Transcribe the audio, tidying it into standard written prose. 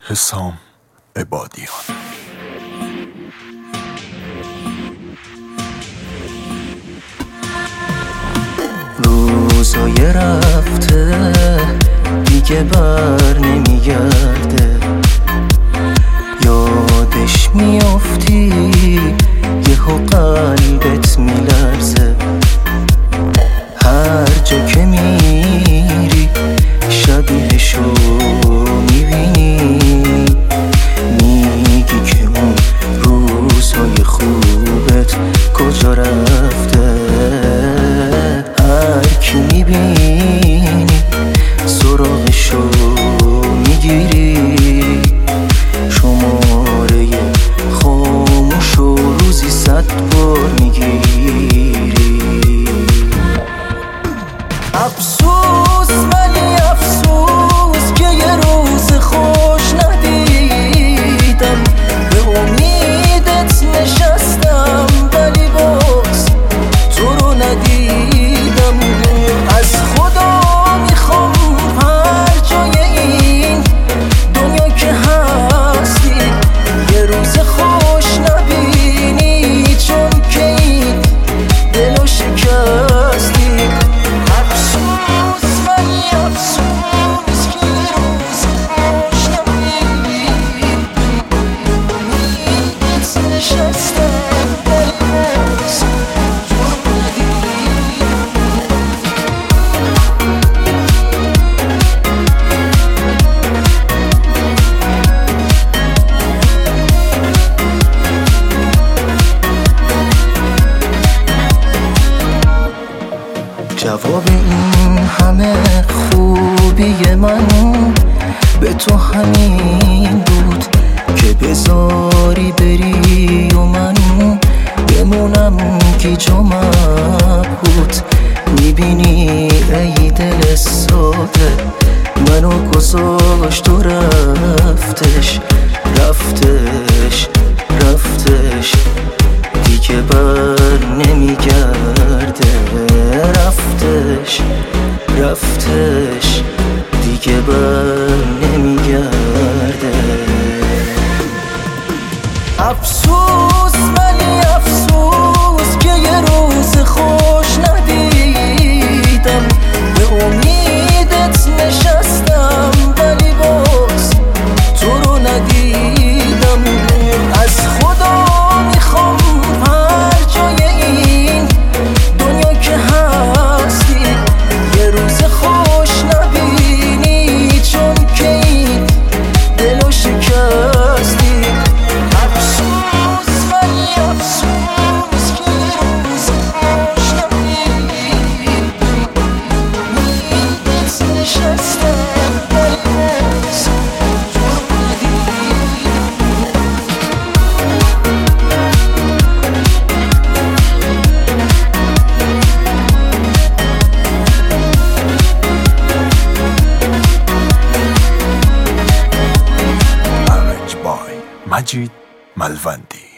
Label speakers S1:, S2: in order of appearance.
S1: حسام عبادیان.
S2: روزای رفته دیگه بر نمیگرده، یادش میافتی یهو قلبت میلرزه. هر جا که میری شبیهشو میبینی، میگی که اون روزهای خوبت کجا رفته. هر کی میبینی سراغشو میگیری، شماره خاموشو روزی 100 بار میگیری. افسوس ولی افسوس که یه روز خوش ندیدم، به امیدت نشستم ولی باز تو رو ندیدم. از خدا میخوام هر جای این دنیا که هستی یه روز خوش نبینی، چون که این دلو شکستی. جواب این همه خوبی من به تو همین بود که بذاری بری و من بمونم گیجا مبهوت. میبینی ای دل ساده منو گذاشت و رفتش دیگه بر نمیگرده. رفتش دیگه بر نمیگرده. افسوس ولی افسوس که یه روز خوش ندیدم، به امیدت نشستم ولی باز تو رو ندیدم. از خدا میخوام هر جای این دنیا که هستی یه روز خوش نبینی، چون که این دلو شکستی. افسوس ولی افسوس که یه روز خوش نبینی، امیدت نشستم ولی باز تو رو ندیدم.
S1: مجید ملوندی.